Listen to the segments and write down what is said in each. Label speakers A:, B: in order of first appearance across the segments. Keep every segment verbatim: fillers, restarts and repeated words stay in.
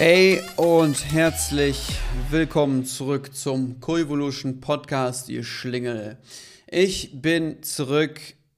A: Hey und herzlich willkommen zurück zum Coevolution Podcast, ihr Schlingel. Ich bin zurück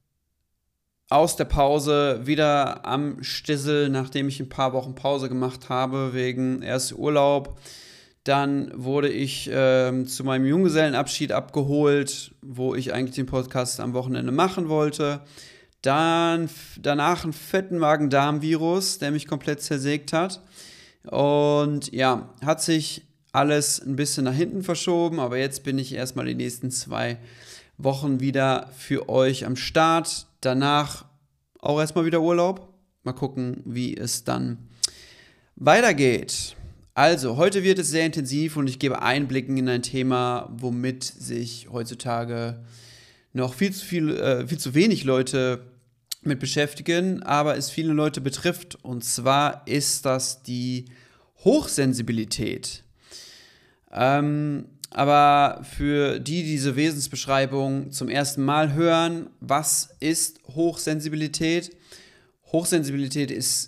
A: aus der Pause, wieder am Stissel, nachdem ich ein paar Wochen Pause gemacht habe, wegen erst Urlaub. Dann wurde ich ähm, zu meinem Junggesellenabschied abgeholt, wo ich eigentlich den Podcast am Wochenende machen wollte. Dann danach einen fetten Magen-Darm-Virus, der mich komplett zersägt hat. Und ja, hat sich alles ein bisschen nach hinten verschoben, aber jetzt bin ich erstmal die nächsten zwei Wochen wieder für euch am Start. Danach auch erstmal wieder Urlaub. Mal gucken, wie es dann weitergeht. Also, heute wird es sehr intensiv und ich gebe Einblicken in ein Thema, womit sich heutzutage noch viel zu viel, äh, viel zu wenig Leute mit beschäftigen, aber es viele Leute betrifft. Und zwar ist das die Hochsensibilität. Ähm, aber für die, die diese Wesensbeschreibung zum ersten Mal hören, was ist Hochsensibilität? Hochsensibilität ist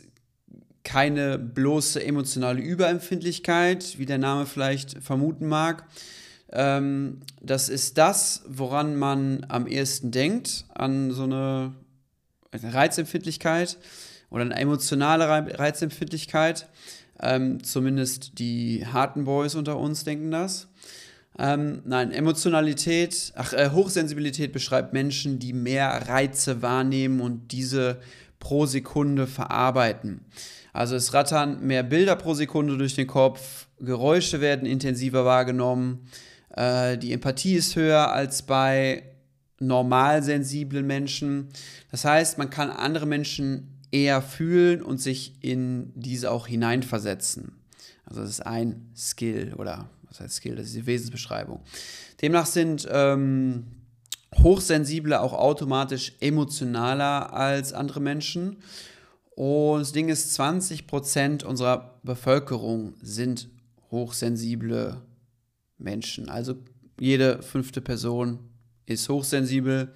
A: keine bloße emotionale Überempfindlichkeit, wie der Name vielleicht vermuten mag. Ähm, das ist das, woran man am ehesten denkt, an so eine Reizempfindlichkeit oder eine emotionale Reizempfindlichkeit. Ähm, zumindest die harten Boys unter uns denken das. Ähm, nein, Emotionalität, ach, äh, Hochsensibilität beschreibt Menschen, die mehr Reize wahrnehmen und diese pro Sekunde verarbeiten. Also es rattern mehr Bilder pro Sekunde durch den Kopf, Geräusche werden intensiver wahrgenommen, äh, die Empathie ist höher als bei normal sensiblen Menschen. Das heißt, man kann andere Menschen eher fühlen und sich in diese auch hineinversetzen. Also das ist ein Skill oder was heißt Skill? Das ist die Wesensbeschreibung. Demnach sind ähm, Hochsensible auch automatisch emotionaler als andere Menschen. Und das Ding ist, zwanzig Prozent unserer Bevölkerung sind hochsensible Menschen. Also jede fünfte Person ist hochsensibel.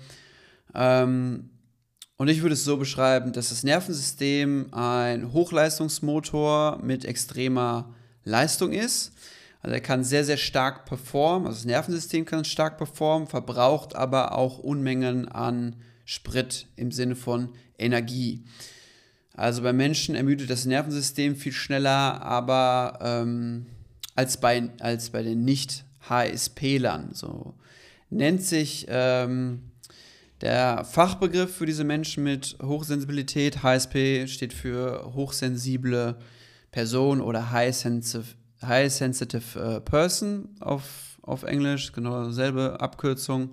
A: Ähm, und ich würde es so beschreiben, dass das Nervensystem ein Hochleistungsmotor mit extremer Leistung ist. Also er kann sehr, sehr stark performen. Also das Nervensystem kann stark performen, verbraucht aber auch Unmengen an Sprit im Sinne von Energie. Also bei Menschen ermüdet das Nervensystem viel schneller, aber ähm, als bei, als bei den Nicht-H S P-Lern. So nennt sich ähm, der Fachbegriff für diese Menschen mit Hochsensibilität. H S P steht für hochsensible Person oder High Sensitive, High Sensitive uh, Person auf, auf Englisch, genau dieselbe Abkürzung.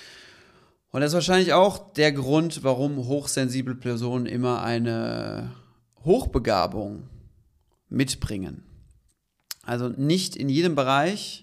A: Und das ist wahrscheinlich auch der Grund, warum hochsensible Personen immer eine Hochbegabung mitbringen. Also nicht in jedem Bereich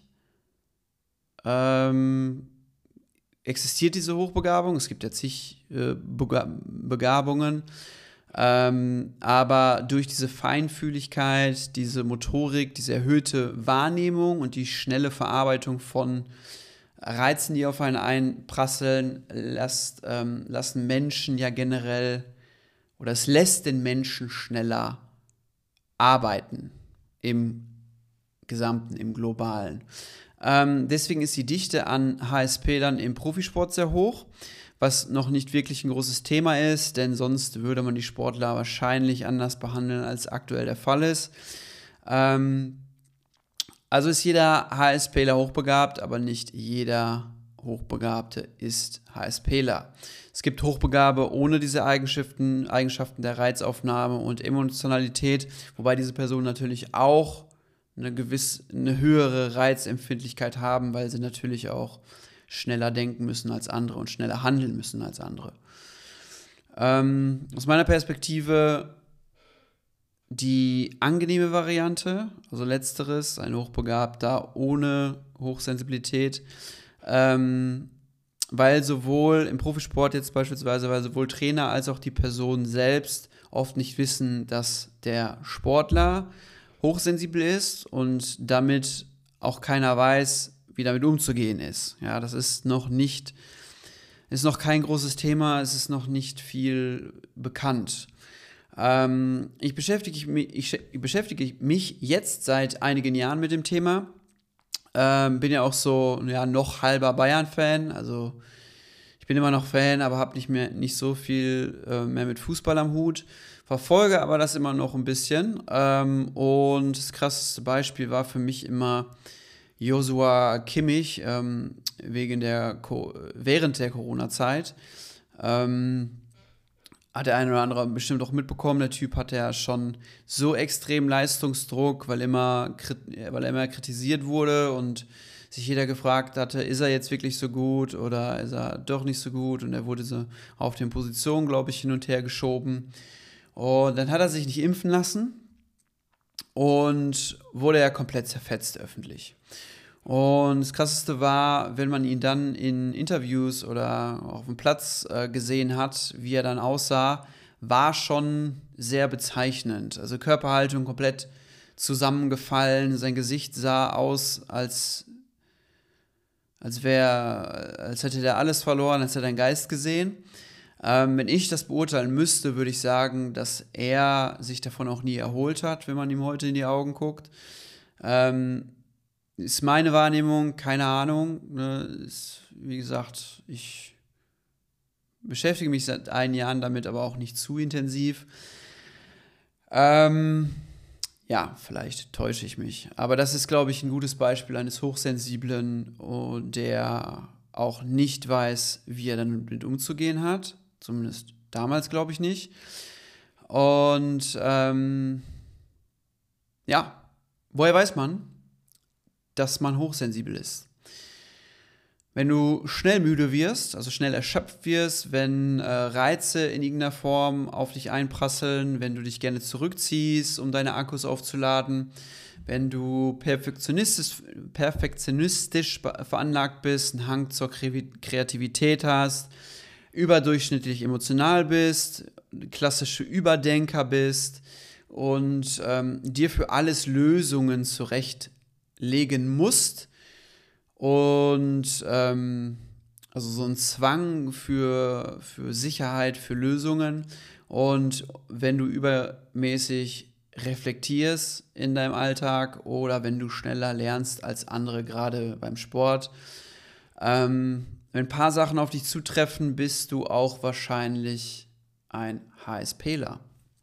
A: ähm, existiert diese Hochbegabung. Es gibt ja zig äh, Bega- Begabungen. Ähm, aber durch diese Feinfühligkeit, diese Motorik, diese erhöhte Wahrnehmung und die schnelle Verarbeitung von Reizen, die auf einen einprasseln, lässt, ähm, lassen Menschen ja generell, oder es lässt den Menschen schneller arbeiten im Gesamten, im Globalen. Ähm, deswegen ist die Dichte an H S P-Lern im Profisport sehr hoch, was noch nicht wirklich ein großes Thema ist, denn sonst würde man die Sportler wahrscheinlich anders behandeln, als aktuell der Fall ist. Ähm, Also ist jeder HSPler hochbegabt, aber nicht jeder Hochbegabte ist HSPler. Es gibt Hochbegabe ohne diese Eigenschaften, Eigenschaften der Reizaufnahme und Emotionalität, wobei diese Personen natürlich auch eine gewisse, eine höhere Reizempfindlichkeit haben, weil sie natürlich auch schneller denken müssen als andere und schneller handeln müssen als andere. Ähm, aus meiner Perspektive die angenehme Variante, also letzteres, ein Hochbegabter ohne Hochsensibilität, ähm, weil sowohl im Profisport jetzt beispielsweise, weil sowohl Trainer als auch die Person selbst oft nicht wissen, dass der Sportler hochsensibel ist und damit auch keiner weiß, wie damit umzugehen ist. Ja, das ist noch nicht, ist noch kein großes Thema, es ist noch nicht viel bekannt. Ähm, ich, beschäftige mich, ich beschäftige mich jetzt seit einigen Jahren mit dem Thema. Ähm, bin ja auch so, ja, noch halber Bayern-Fan. Also ich bin immer noch Fan, aber habe nicht mehr nicht so viel äh, mehr mit Fußball am Hut. Verfolge aber das immer noch ein bisschen. Ähm, und das krasseste Beispiel war für mich immer Joshua Kimmich, ähm, wegen der Co- während der Corona-Zeit. Ähm, hat der eine oder andere bestimmt auch mitbekommen. Der Typ hatte ja schon so extrem Leistungsdruck, weil immer, weil er immer kritisiert wurde und sich jeder gefragt hatte, ist er jetzt wirklich so gut oder ist er doch nicht so gut? Und er wurde so auf den Positionen, glaube ich, hin und her geschoben. Und dann hat er sich nicht impfen lassen und wurde ja komplett zerfetzt öffentlich. Und das Krasseste war, wenn man ihn dann in Interviews oder auf dem Platz äh, gesehen hat, wie er dann aussah, war schon sehr bezeichnend. Also Körperhaltung komplett zusammengefallen, sein Gesicht sah aus, als, als wäre, als hätte er alles verloren, als hätte er den Geist gesehen. Ähm, wenn ich das beurteilen müsste, würde ich sagen, dass er sich davon auch nie erholt hat, wenn man ihm heute in die Augen guckt. Ähm, Ist meine Wahrnehmung, keine Ahnung. Ne? Ist, wie gesagt, ich beschäftige mich seit einigen Jahren damit, aber auch nicht zu intensiv. Ähm, ja, vielleicht täusche ich mich. Aber das ist, glaube ich, ein gutes Beispiel eines Hochsensiblen, oh, der auch nicht weiß, wie er damit umzugehen hat. Zumindest damals, glaube ich, nicht. Und ähm, ja, woher weiß man, dass man hochsensibel ist? Wenn du schnell müde wirst, also schnell erschöpft wirst, wenn äh, Reize in irgendeiner Form auf dich einprasseln, wenn du dich gerne zurückziehst, um deine Akkus aufzuladen, wenn du perfektionistisch, perfektionistisch veranlagt bist, einen Hang zur Kreativität hast, überdurchschnittlich emotional bist, klassische Überdenker bist und ähm, dir für alles Lösungen zurechtlegen musst, und ähm, also so ein Zwang für, für Sicherheit, für Lösungen. Und wenn du übermäßig reflektierst in deinem Alltag oder wenn du schneller lernst als andere, gerade beim Sport, ähm, wenn ein paar Sachen auf dich zutreffen, bist du auch wahrscheinlich ein HSPler.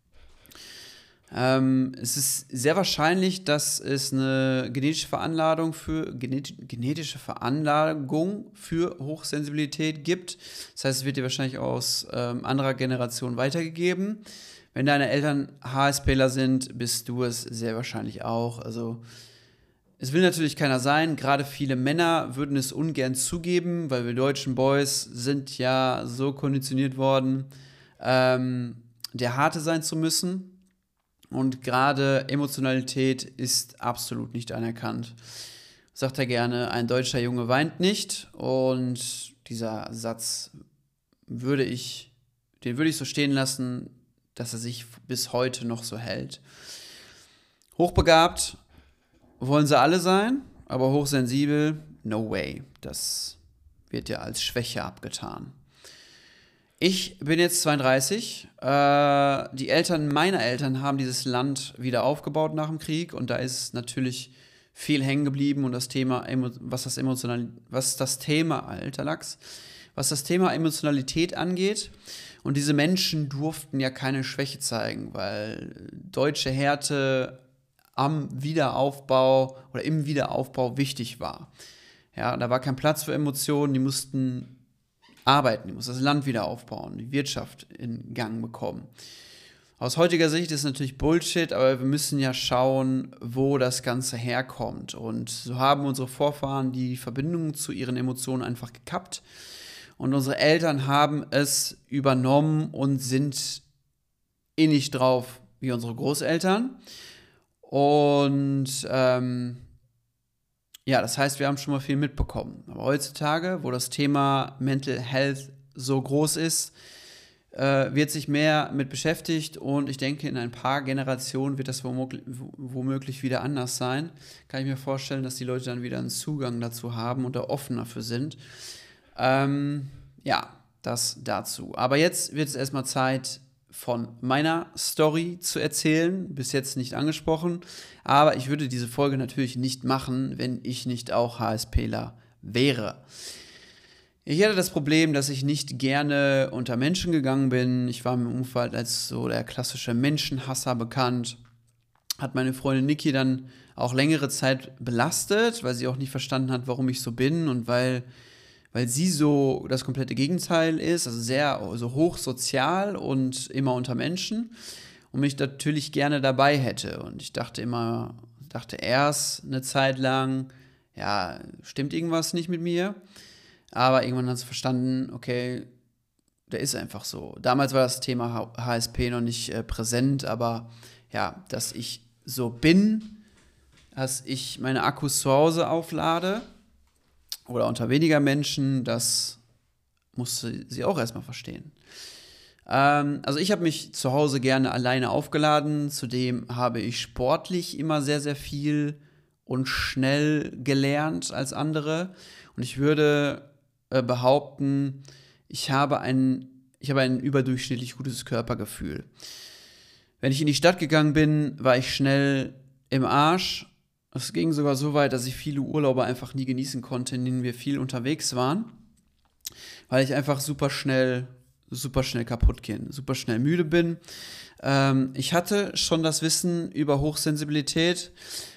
A: Ähm, es ist sehr wahrscheinlich, dass es eine genetische Veranlagung für genet genetische Veranlagung für Hochsensibilität gibt. Das heißt, es wird dir wahrscheinlich aus ähm, anderer Generation weitergegeben. Wenn deine Eltern HSPler sind, bist du es sehr wahrscheinlich auch. Also es will natürlich keiner sein. Gerade viele Männer würden es ungern zugeben, weil wir deutschen Boys sind ja so konditioniert worden, ähm, der Harte sein zu müssen. Und gerade Emotionalität ist absolut nicht anerkannt. Sagt er gerne, ein deutscher Junge weint nicht. Und dieser Satz würde ich, den würde ich so stehen lassen, dass er sich bis heute noch so hält. Hochbegabt wollen sie alle sein, aber hochsensibel, no way. Das wird ja als Schwäche abgetan. Ich bin jetzt zweiunddreißig. Äh, die Eltern meiner Eltern haben dieses Land wieder aufgebaut nach dem Krieg und da ist natürlich viel hängen geblieben und das Thema, was das emotional, was das Thema, alter Lachs, was das Thema Emotionalität angeht. Und diese Menschen durften ja keine Schwäche zeigen, weil deutsche Härte am Wiederaufbau oder im Wiederaufbau wichtig war. Ja, da war kein Platz für Emotionen, die mussten arbeiten, die muss das Land wieder aufbauen, die Wirtschaft in Gang bekommen. Aus heutiger Sicht ist es natürlich Bullshit, aber wir müssen ja schauen, wo das Ganze herkommt. Und so haben unsere Vorfahren die Verbindung zu ihren Emotionen einfach gekappt. Und unsere Eltern haben es übernommen und sind ähnlich drauf wie unsere Großeltern. Und ähm, ja, das heißt, wir haben schon mal viel mitbekommen. Aber heutzutage, wo das Thema Mental Health so groß ist, äh, wird sich mehr mit beschäftigt und ich denke, in ein paar Generationen wird das womöglich, womöglich wieder anders sein. Kann ich mir vorstellen, dass die Leute dann wieder einen Zugang dazu haben und da offen dafür sind. Ähm, ja, das dazu. Aber jetzt wird es erstmal Zeit von meiner Story zu erzählen, bis jetzt nicht angesprochen, aber ich würde diese Folge natürlich nicht machen, wenn ich nicht auch HSPler wäre. Ich hatte das Problem, dass ich nicht gerne unter Menschen gegangen bin. Ich war im Umfeld als so der klassische Menschenhasser bekannt. Hat meine Freundin Niki dann auch längere Zeit belastet, weil sie auch nicht verstanden hat, warum ich so bin und weil, weil sie so das komplette Gegenteil ist, also sehr so hochsozial und immer unter Menschen und mich natürlich gerne dabei hätte. Und ich dachte immer, dachte erst eine Zeit lang, ja, stimmt irgendwas nicht mit mir? Aber irgendwann hat sie verstanden, okay, der ist einfach so. Damals war das Thema H S P noch nicht äh, präsent, aber ja, dass ich so bin, dass ich meine Akkus zu Hause auflade oder unter weniger Menschen, das musste sie auch erstmal verstehen. Ähm, also ich habe mich zu Hause gerne alleine aufgeladen, zudem habe ich sportlich immer sehr, sehr viel und schnell gelernt als andere und ich würde äh, behaupten, ich habe ein, ich habe ein überdurchschnittlich gutes Körpergefühl. Wenn ich in die Stadt gegangen bin, war ich schnell im Arsch. Es ging sogar so weit, dass ich viele Urlaube einfach nie genießen konnte, in denen wir viel unterwegs waren, weil ich einfach super schnell, super schnell kaputt gehe, super schnell müde bin. Ähm, ich hatte schon das Wissen über Hochsensibilität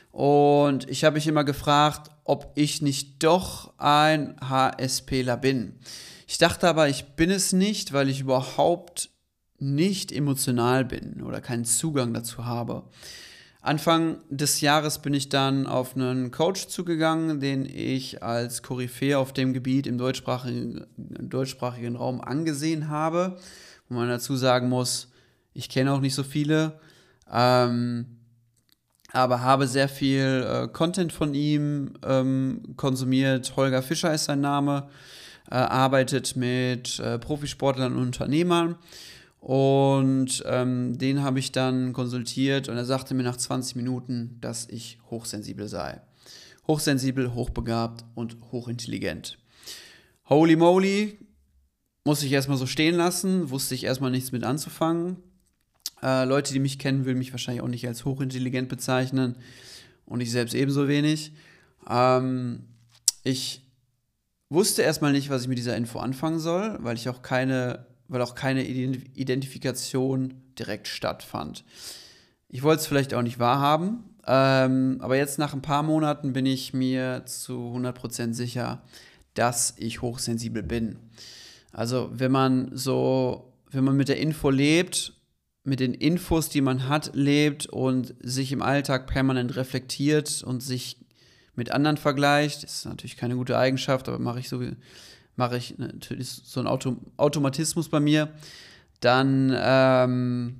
A: und ich habe mich immer gefragt, ob ich nicht doch ein HSPler bin. Ich dachte aber, ich bin es nicht, weil ich überhaupt nicht emotional bin oder keinen Zugang dazu habe. Anfang des Jahres bin ich dann auf einen Coach zugegangen, den ich als Koryphäe auf dem Gebiet im deutschsprachigen, deutschsprachigen Raum angesehen habe. Wo man dazu sagen muss, ich kenne auch nicht so viele, ähm, aber habe sehr viel äh, Content von ihm ähm, konsumiert. Holger Fischer ist sein Name, äh, arbeitet mit äh, Profisportlern und Unternehmern. Und ähm, den habe ich dann konsultiert und er sagte mir nach zwanzig Minuten, dass ich hochsensibel sei. Hochsensibel, hochbegabt und hochintelligent. Holy moly, muss ich erstmal so stehen lassen, wusste ich erstmal nichts mit anzufangen. Äh, Leute, die mich kennen, würden mich wahrscheinlich auch nicht als hochintelligent bezeichnen und ich selbst ebenso wenig. Ähm, ich wusste erstmal nicht, was ich mit dieser Info anfangen soll, weil ich auch keine weil auch keine Identifikation direkt stattfand. Ich wollte es vielleicht auch nicht wahrhaben, ähm, aber jetzt nach ein paar Monaten bin ich mir zu hundert Prozent sicher, dass ich hochsensibel bin. Also wenn man so, wenn man mit der Info lebt, mit den Infos, die man hat, lebt und sich im Alltag permanent reflektiert und sich mit anderen vergleicht, das ist natürlich keine gute Eigenschaft, aber mache ich so wie mache ich natürlich so ein Auto- Automatismus bei mir, dann, ähm,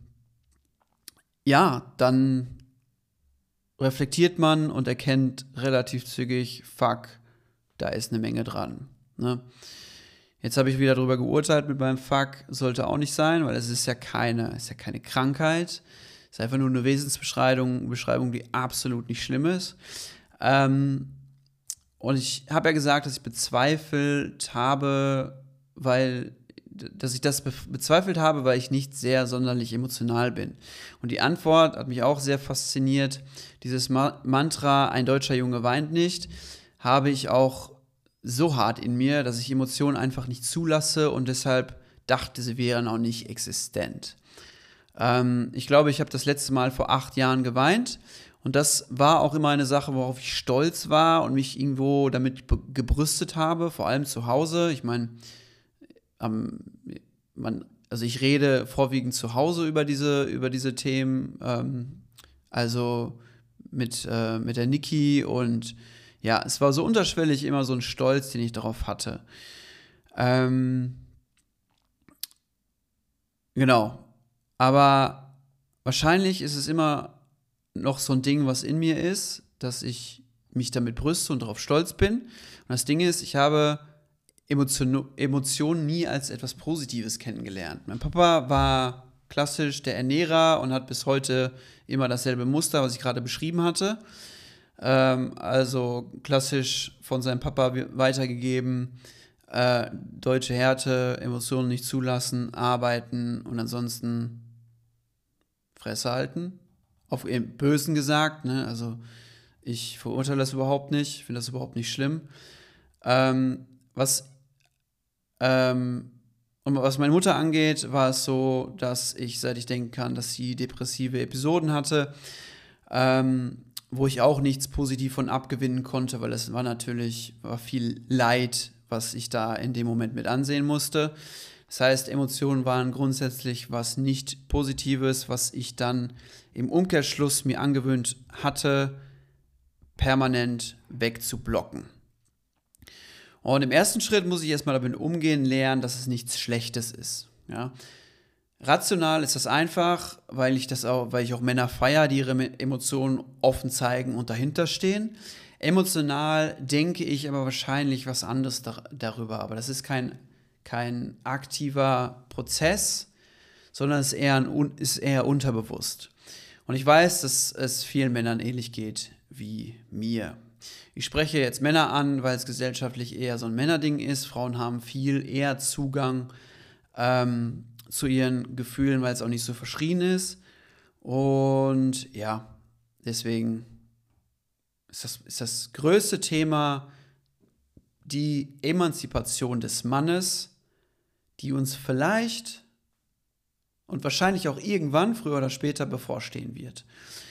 A: ja, dann reflektiert man und erkennt relativ zügig, fuck, da ist eine Menge dran. Ne? Jetzt habe ich wieder darüber geurteilt mit meinem Fuck, sollte auch nicht sein, weil es ist ja keine, ist ja keine Krankheit, es ist einfach nur eine Wesensbeschreibung, Beschreibung, die absolut nicht schlimm ist. Ähm, Und ich habe ja gesagt, dass ich bezweifelt habe, weil, dass ich das bezweifelt habe, weil ich nicht sehr sonderlich emotional bin. Und die Antwort hat mich auch sehr fasziniert. Dieses Ma- Mantra, ein deutscher Junge weint nicht, habe ich auch so hart in mir, dass ich Emotionen einfach nicht zulasse und deshalb dachte, sie wären auch nicht existent. Ähm, ich glaube, ich habe das letzte Mal vor acht Jahren geweint. Und das war auch immer eine Sache, worauf ich stolz war und mich irgendwo damit be- gebrüstet habe, vor allem zu Hause. Ich meine, ähm, man, also ich rede vorwiegend zu Hause über diese, über diese Themen, ähm, also mit, äh, mit der Niki und ja, es war so unterschwellig immer so ein Stolz, den ich darauf hatte. Ähm, genau. Aber wahrscheinlich ist es immer noch so ein Ding, was in mir ist, dass ich mich damit brüste und darauf stolz bin. Und das Ding ist, ich habe Emotion, Emotionen nie als etwas Positives kennengelernt. Mein Papa war klassisch der Ernährer und hat bis heute immer dasselbe Muster, was ich gerade beschrieben hatte. Ähm, also klassisch von seinem Papa weitergegeben, äh, deutsche Härte, Emotionen nicht zulassen, arbeiten und ansonsten Fresse halten. Auf im Bösen gesagt, ne? Also ich verurteile das überhaupt nicht, finde das überhaupt nicht schlimm. Ähm, was, ähm, und was meine Mutter angeht, war es so, dass ich, seit ich denken kann, dass sie depressive Episoden hatte, ähm, wo ich auch nichts positiv von abgewinnen konnte, weil es war natürlich war viel Leid, was ich da in dem Moment mit ansehen musste. Das heißt, Emotionen waren grundsätzlich was nicht Positives, was ich dann im Umkehrschluss mir angewöhnt hatte, permanent wegzublocken. Und im ersten Schritt muss ich erstmal damit umgehen lernen, dass es nichts Schlechtes ist. Ja? Rational ist das einfach, weil ich das auch, weil ich auch Männer feiere, die ihre Emotionen offen zeigen und dahinter stehen. Emotional denke ich aber wahrscheinlich was anderes dar- darüber. Aber das ist kein, kein aktiver Prozess, sondern es ist eher, ein, ist eher unterbewusst. Und ich weiß, dass es vielen Männern ähnlich geht wie mir. Ich spreche jetzt Männer an, weil es gesellschaftlich eher so ein Männerding ist. Frauen haben viel eher Zugang ähm, zu ihren Gefühlen, weil es auch nicht so verschrien ist. Und ja, deswegen ist das, ist das größte Thema die Emanzipation des Mannes, die uns vielleicht und wahrscheinlich auch irgendwann, früher oder später, bevorstehen wird.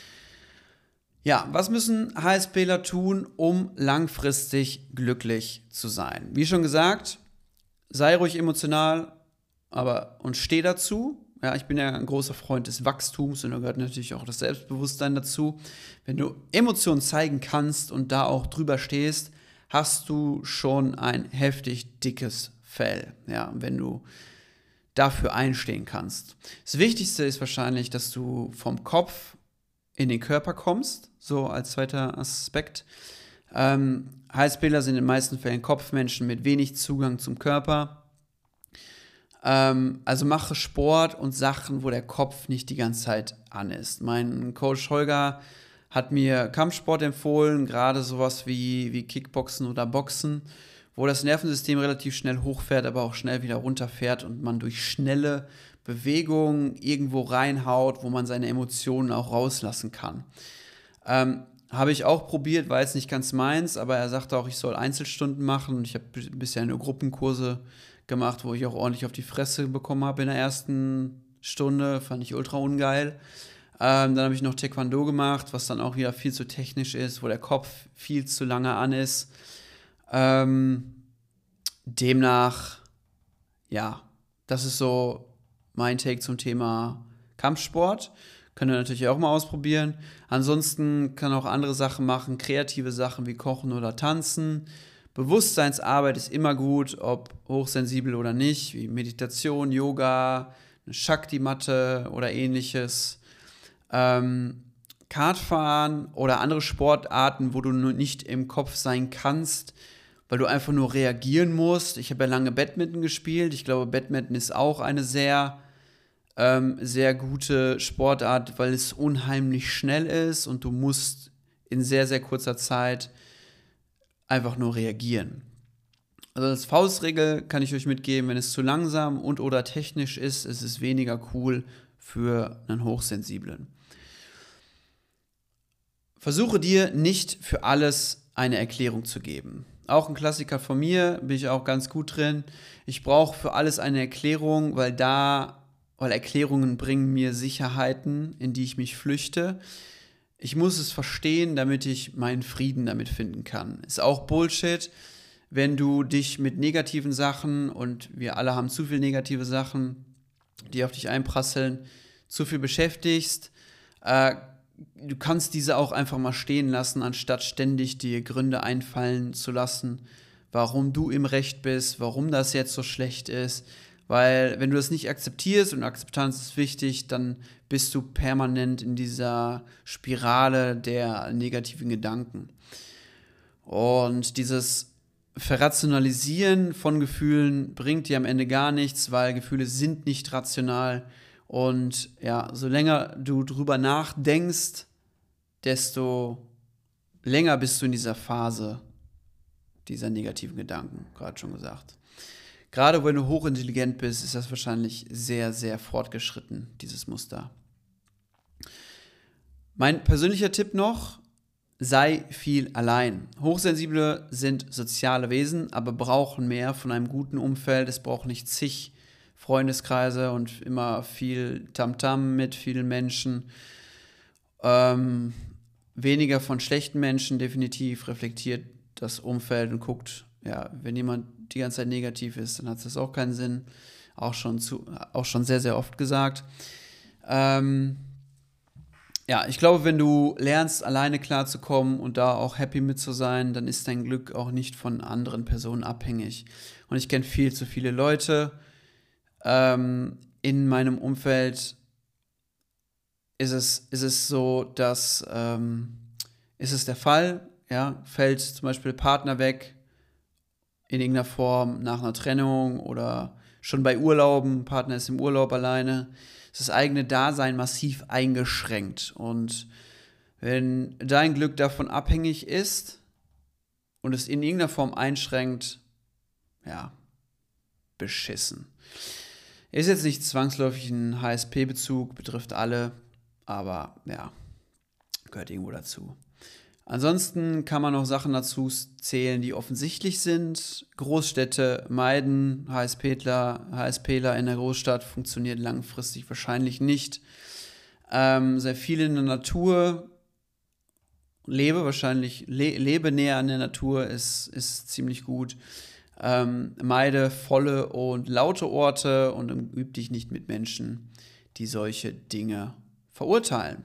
A: Ja, was müssen HSPler tun, um langfristig glücklich zu sein? Wie schon gesagt, sei ruhig emotional, aber und steh dazu. Ja, ich bin ja ein großer Freund des Wachstums und da gehört natürlich auch das Selbstbewusstsein dazu. Wenn du Emotionen zeigen kannst und da auch drüber stehst, hast du schon ein heftig dickes Fell. Ja, wenn du dafür einstehen kannst. Das Wichtigste ist wahrscheinlich, dass du vom Kopf in den Körper kommst, so als zweiter Aspekt. Ähm, HSPler sind in den meisten Fällen Kopfmenschen mit wenig Zugang zum Körper. Ähm, also mache Sport und Sachen, wo der Kopf nicht die ganze Zeit an ist. Mein Coach Holger hat mir Kampfsport empfohlen, gerade sowas wie, wie Kickboxen oder Boxen, wo das Nervensystem relativ schnell hochfährt, aber auch schnell wieder runterfährt und man durch schnelle Bewegungen irgendwo reinhaut, wo man seine Emotionen auch rauslassen kann. Ähm, habe ich auch probiert, war jetzt nicht ganz meins, aber er sagte auch, ich soll Einzelstunden machen und ich habe b- bisher nur Gruppenkurse gemacht, wo ich auch ordentlich auf die Fresse bekommen habe in der ersten Stunde, fand ich ultra ungeil. Ähm, dann habe ich noch Taekwondo gemacht, was dann auch wieder viel zu technisch ist, wo der Kopf viel zu lange an ist. Ähm, demnach, ja, das ist so mein Take zum Thema Kampfsport. Könnt ihr natürlich auch mal ausprobieren. Ansonsten kann auch andere Sachen machen, kreative Sachen wie Kochen oder Tanzen. Bewusstseinsarbeit ist immer gut, ob hochsensibel oder nicht, wie Meditation, Yoga, eine Shakti-Matte oder ähnliches. Ähm, Kartfahren oder andere Sportarten, wo du nur nicht im Kopf sein kannst, weil du einfach nur reagieren musst. Ich habe ja lange Badminton gespielt. Ich glaube, Badminton ist auch eine sehr, ähm, sehr gute Sportart, weil es unheimlich schnell ist und du musst in sehr, sehr kurzer Zeit einfach nur reagieren. Also als Faustregel kann ich euch mitgeben, wenn es zu langsam und oder technisch ist, ist es weniger cool für einen Hochsensiblen. Versuche dir nicht für alles eine Erklärung zu geben. Auch ein Klassiker von mir, bin ich auch ganz gut drin. Ich brauche für alles eine Erklärung, weil da, weil Erklärungen bringen mir Sicherheiten, in die ich mich flüchte. Ich muss es verstehen, damit ich meinen Frieden damit finden kann. Ist auch Bullshit, wenn du dich mit negativen Sachen, und wir alle haben zu viele negative Sachen, die auf dich einprasseln, zu viel beschäftigst. Äh, du kannst diese auch einfach mal stehen lassen, anstatt ständig dir Gründe einfallen zu lassen, warum du im Recht bist, warum das jetzt so schlecht ist. Weil wenn du das nicht akzeptierst, und Akzeptanz ist wichtig, dann bist du permanent in dieser Spirale der negativen Gedanken. Und dieses Verrationalisieren von Gefühlen bringt dir am Ende gar nichts, weil Gefühle sind nicht rational. Und ja, so länger du drüber nachdenkst, desto länger bist du in dieser Phase dieser negativen Gedanken, gerade schon gesagt. Gerade wenn du hochintelligent bist, ist das wahrscheinlich sehr, sehr fortgeschritten, dieses Muster. Mein persönlicher Tipp noch, sei viel allein. Hochsensible sind soziale Wesen, aber brauchen mehr von einem guten Umfeld. Es braucht nicht zig Freundeskreise und immer viel Tamtam mit vielen Menschen. Ähm, weniger von schlechten Menschen, definitiv reflektiert das Umfeld und guckt, ja, wenn jemand die ganze Zeit negativ ist, dann hat das auch keinen Sinn. Auch schon, zu, auch schon sehr, sehr oft gesagt. Ähm, ja, ich glaube, wenn du lernst, alleine klarzukommen und da auch happy mit zu sein, dann ist dein Glück auch nicht von anderen Personen abhängig. Und ich kenne viel zu viele Leute ähm, in meinem Umfeld. Ist es, ist es so, dass ähm, ist es der Fall, ja, fällt zum Beispiel Partner weg in irgendeiner Form nach einer Trennung oder schon bei Urlauben, Partner ist im Urlaub alleine, ist das eigene Dasein massiv eingeschränkt. Und wenn dein Glück davon abhängig ist und es in irgendeiner Form einschränkt, ja, beschissen. Ist jetzt nicht zwangsläufig ein H S P-Bezug, betrifft alle, aber ja, gehört irgendwo dazu. Ansonsten kann man noch Sachen dazu zählen, die offensichtlich sind. Großstädte meiden, HSPler, HSPler in der Großstadt funktioniert langfristig wahrscheinlich nicht. Ähm, sehr viel in der Natur, lebe wahrscheinlich, le- lebe näher an der Natur, ist, ist ziemlich gut. Ähm, meide volle und laute Orte und üb dich nicht mit Menschen, die solche Dinge verurteilen.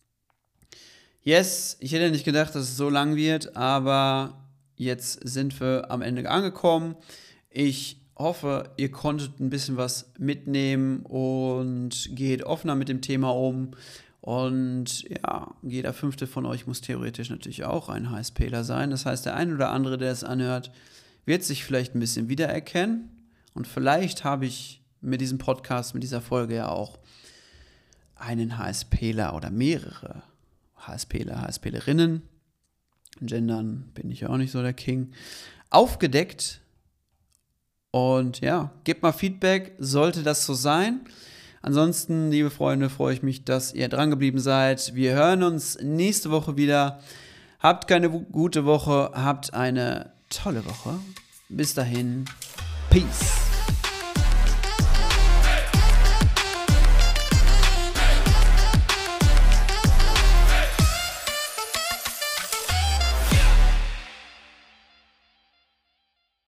A: Yes, ich hätte nicht gedacht, dass es so lang wird, aber jetzt sind wir am Ende angekommen. Ich hoffe, ihr konntet ein bisschen was mitnehmen und geht offener mit dem Thema um. Und ja, jeder fünfte von euch muss theoretisch natürlich auch ein HSPler sein. Das heißt, der ein oder andere, der es anhört, wird sich vielleicht ein bisschen wiedererkennen. Und vielleicht habe ich mit diesem Podcast, mit dieser Folge ja auch einen HSPler oder mehrere HSPler, HSPlerinnen, Gendern bin ich ja auch nicht so der King, aufgedeckt. Und ja, gebt mal Feedback, sollte das so sein. Ansonsten, liebe Freunde, freue ich mich, dass ihr dran geblieben seid. Wir hören uns nächste Woche wieder. Habt keine gute Woche, habt eine tolle Woche. Bis dahin, Peace.